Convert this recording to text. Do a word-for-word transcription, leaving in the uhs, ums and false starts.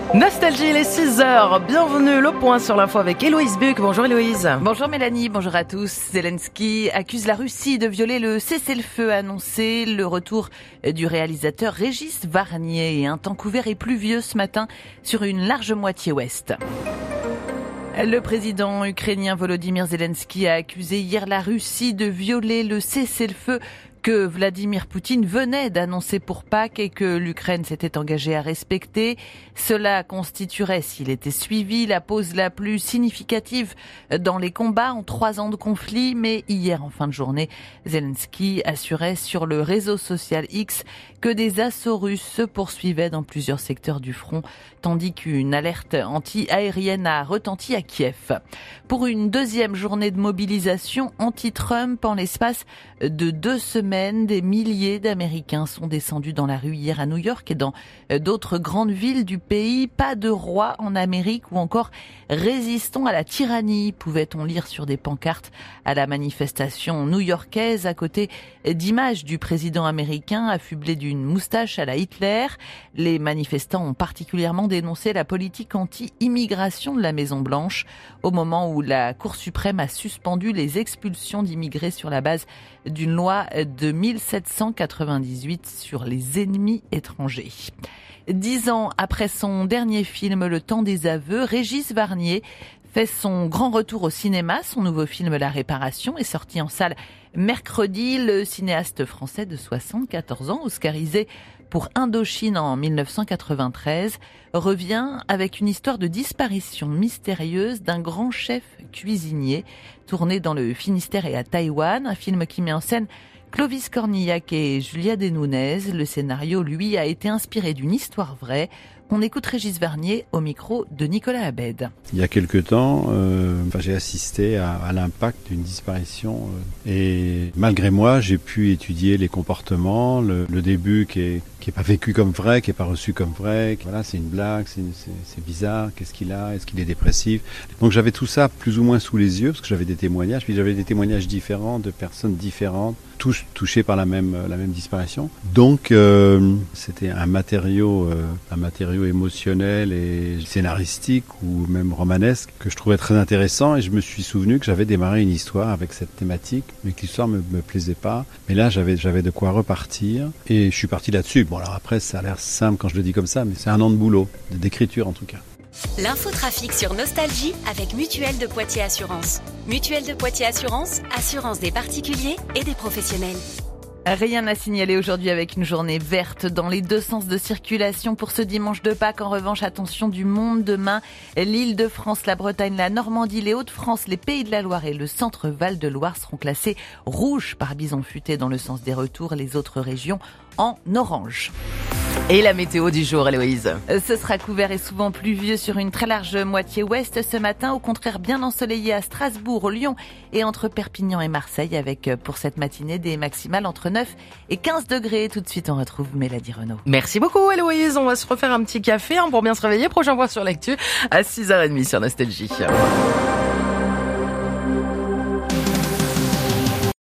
Nostalgie, il est six heures. Bienvenue, le point sur l'info avec Héloïse Buck. Bonjour Héloïse. Bonjour Mélanie, bonjour à tous. Zelensky accuse la Russie de violer le cessez-le-feu annoncé. Le retour du réalisateur Régis Varnier et un temps couvert et pluvieux ce matin sur une large moitié ouest. Le président ukrainien Volodymyr Zelensky a accusé hier la Russie de violer le cessez-le-feu que Vladimir Poutine venait d'annoncer pour Pâques et que l'Ukraine s'était engagée à respecter. Cela constituerait, s'il était suivi, la pause la plus significative dans les combats en trois ans de conflit. Mais hier, en fin de journée, Zelensky assurait sur le réseau social X que des assauts russes se poursuivaient dans plusieurs secteurs du front, tandis qu'une alerte anti-aérienne a retenti à Kiev. Pour une deuxième journée de mobilisation anti-Trump en l'espace de deux semaines, des milliers d'Américains sont descendus dans la rue hier à New York et dans d'autres grandes villes du pays. Pas de roi en Amérique ou encore résistons à la tyrannie, pouvait-on lire sur des pancartes à la manifestation new-yorkaise à côté d'images du président américain affublé d'une moustache à la Hitler. Les manifestants ont particulièrement dénoncé la politique anti-immigration de la Maison-Blanche au moment où la Cour suprême a suspendu les expulsions d'immigrés sur la base d'une loi de mille sept cent quatre-vingt-dix-huit sur les ennemis étrangers. Dix ans après son dernier film, Le Temps des aveux, Régis Varnier fait son grand retour au cinéma. Son nouveau film La Réparation est sorti en salle mercredi. Le cinéaste français de soixante-quatorze ans, oscarisé pour Indochine en mille neuf cent quatre-vingt-treize, revient avec une histoire de disparition mystérieuse d'un grand chef cuisinier tourné dans le Finistère et à Taïwan. Un film qui met en scène Clovis Cornillac et Julia Desnounez. Le scénario, lui, a été inspiré d'une histoire vraie. On écoute Régis Varnier au micro de Nicolas Abed. Il y a quelque temps, euh, j'ai assisté à, à l'impact d'une disparition euh, et malgré moi, j'ai pu étudier les comportements, le, le début qui est qui est pas vécu comme vrai, qui est pas reçu comme vrai. Voilà, c'est une blague, c'est, c'est, c'est bizarre. Qu'est-ce qu'il a ? Est-ce qu'il est dépressif ? Donc j'avais tout ça plus ou moins sous les yeux parce que j'avais des témoignages, puis j'avais des témoignages différents de personnes différentes, tous touchés par la même la même disparition. Donc euh, c'était un matériau, euh, un matériau émotionnel et scénaristique ou même romanesque que je trouvais très intéressant et je me suis souvenu que j'avais démarré une histoire avec cette thématique mais que l'histoire me, me plaisait pas. Mais là j'avais j'avais de quoi repartir et je suis parti là-dessus. Bon alors après ça a l'air simple quand je le dis comme ça mais c'est un an de boulot, d'écriture en tout cas. L'infotrafic sur Nostalgie avec Mutuelle de Poitiers Assurance. Mutuelle de Poitiers Assurance, assurance des particuliers et des professionnels. Rien à signaler aujourd'hui avec une journée verte dans les deux sens de circulation pour ce dimanche de Pâques. En revanche, attention du monde demain. L'Île-de-France, la Bretagne, la Normandie, les Hauts-de-France, les Pays de la Loire et le centre Val-de-Loire seront classés rouges par bison futé dans le sens des retours. Les autres régions en orange. Et la météo du jour, Héloïse. Ce sera couvert et souvent pluvieux sur une très large moitié ouest ce matin. Au contraire, bien ensoleillé à Strasbourg, Lyon et entre Perpignan et Marseille avec pour cette matinée des maximales entre neuf et quinze degrés. Tout de suite, on retrouve Mélanie Renaud. Merci beaucoup, Héloïse. On va se refaire un petit café hein, pour bien se réveiller. Prochain point sur l'actu à six heures trente sur Nostalgie.